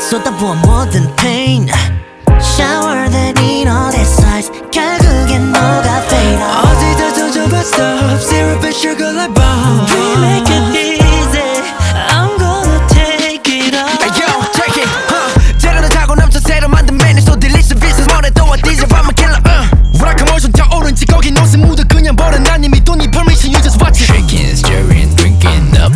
쏟아부어 모든 pain Shower that in all its size 결국엔 너가 fade out 어디다 던져봤어 Syrup and sugar like bomb We make it easy I'm gonna take it all Hey yo, take it, 재료를 타고 넘쳐 새로 만든 메뉴 So delicious, vicious 뭐래도 어디서 I'm a killer, 우락한 손 타오른지 거기 옷은 묻어 그냥 버려 난 이미 돈 이 permission you just watch it Shaking, stirring, drinking up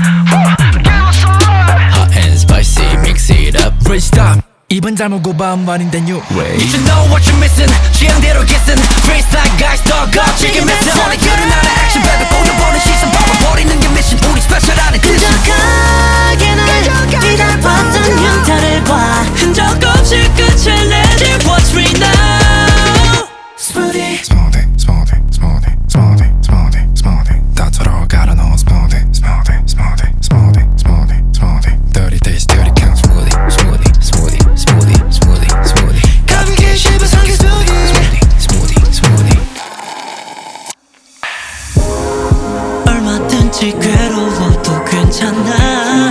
Hot and spicy, mix it up Rich stop 입은 잘못 반말인데 new way You should know what you're missing 취향대로 kissing Freestyle guys talk up 지금 missing 오늘 길은 나의 action baby 꼬여보는 시선 바꿔버리는 게 mission 우리 스페셜한 edition 끈적하게 날 뒤덮었던 흉터를 봐 흔적 없이 끝을 내지 What's free now Smoothie Smoothie, smoothie, smoothie, smoothie, smoothie, smoothie 따뜻하러 갈아 넣은 smoothie, smoothie, smoothie, smoothie, smoothie, smoothie Dirty taste, dirty count smoothie, smoothie, smoothie, smoothie, smoothie, smoothie 가볍게 씹어서 그 smoothie smoothie, smoothie, smoothie 얼마든지 괴로워도 괜찮아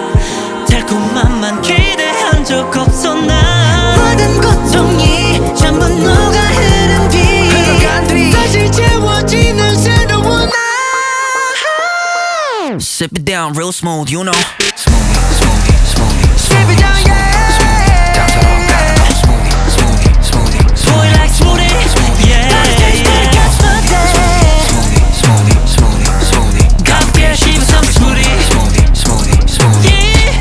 달콤함만 기대한 적 없어 나 모든 고통이 전부 녹아 흐른 뒤 다시 채워지는 새로운 날 Sip it down real smooth, you know smoothie, smoothie, smoothie, Sip it down, yeah 따뜻하러 갈아 넣은 smoothie, smoothie, smoothie, Boy like smoothie Yeah smoothie, smoothie, smoothie, smoothie 가볍게 씹어서 smoothie smoothie, smoothie, smoothie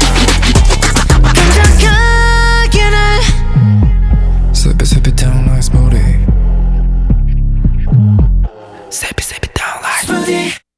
끈적하게 날 Sip it down like smoothie Sip it down like Smoothie